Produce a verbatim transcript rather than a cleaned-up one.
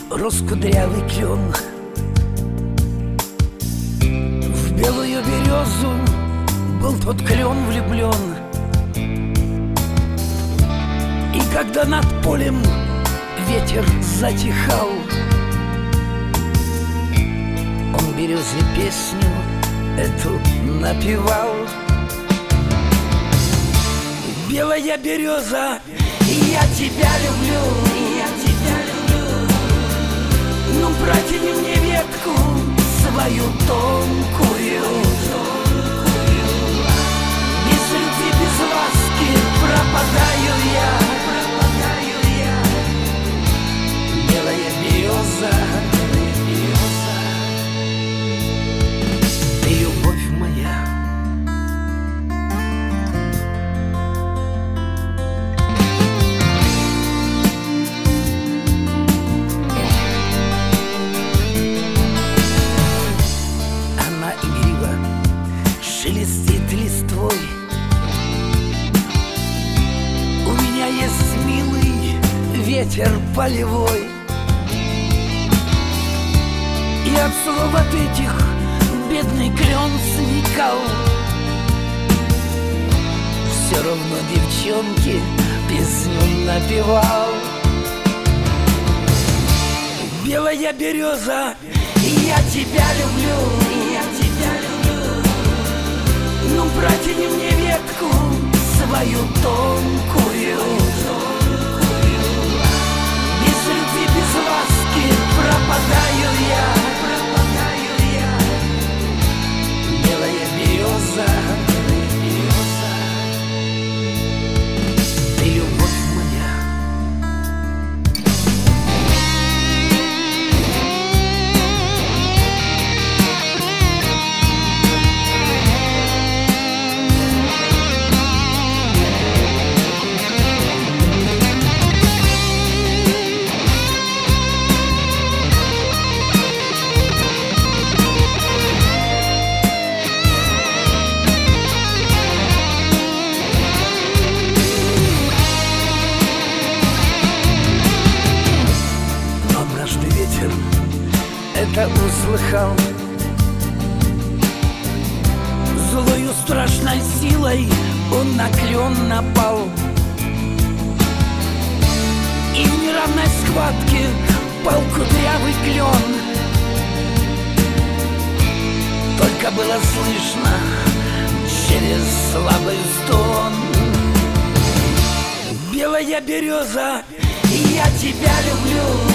рос кудрявый клен. В белую березу был тот клен влюблен. И когда над полем ветер затихал, он березе песню эту напевал. Белая береза, я тебя люблю, я тебя люблю. Ну, протяни мне ветку свою тонкую. Без любви, без ласки пропадаю я, пропадаю я. Белая береза, ты любовь моя. Она игриво шелестит листвой. У меня есть милый ветер полевой. И от слов от этих бедный клен сникал. Все равно девчонке песню напевал. Белая береза, я тебя люблю, я тебя люблю. Ну, протяни мне ветку свою тонкую. Без любви, без ласки пропадаю я, пропадаю я. Белая береза, ты любовь моя. Ветер это услыхал, злою страшной силой он на клен напал. И в неравной схватке пал кудрявый клен. Только было слышно через слабый стон. Белая береза, я тебя люблю.